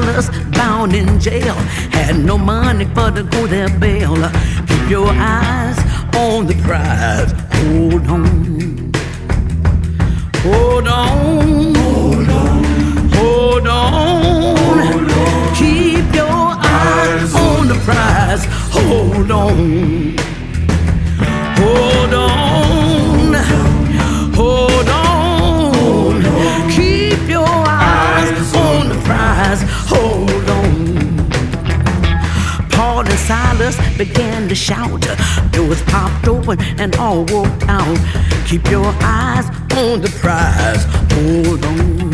Silas bound in jail, had no money for to go their bail. Keep your eyes on the prize. Hold on. Hold on. Hold on. Hold on. Keep your eyes on the prize. Hold on. Hold on. Hold on. Keep your eyes on the prize. Hold on. Paul and Silas began to shout. Doors popped open and all walked out. Keep your eyes on the prize. Hold on.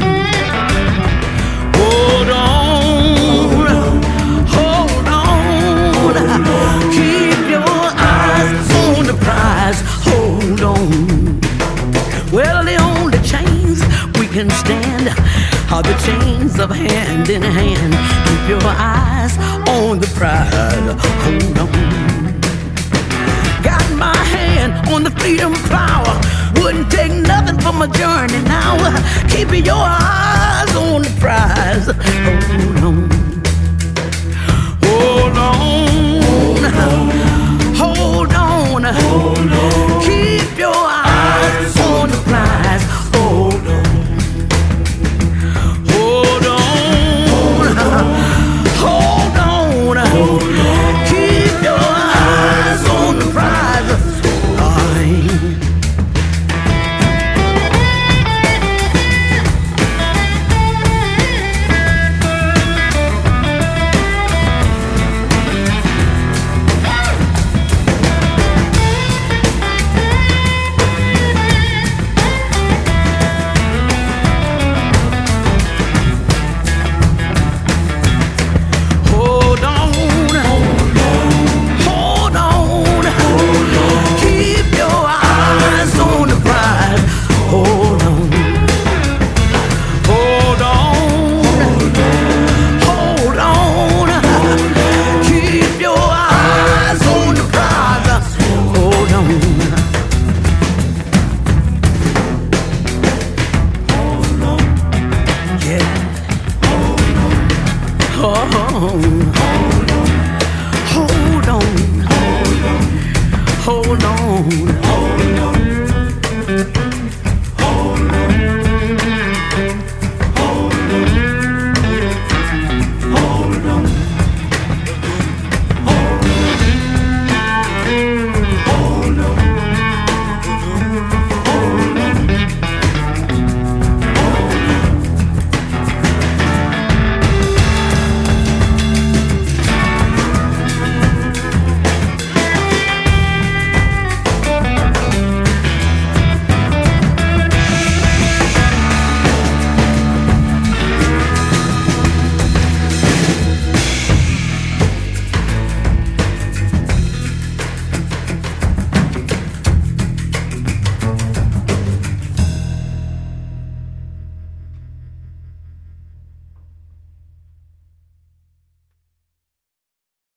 Hold on. Hold on. Keep your eyes on the prize. Hold on. Well, the only chains we can stand are the chains of hand in hand. Keep your eyes on the prize. Hold on. Got my hand on the freedom power. Wouldn't take nothing for my journey now. Keep your eyes on the prize. Hold on. Hold on. Hold on. Hold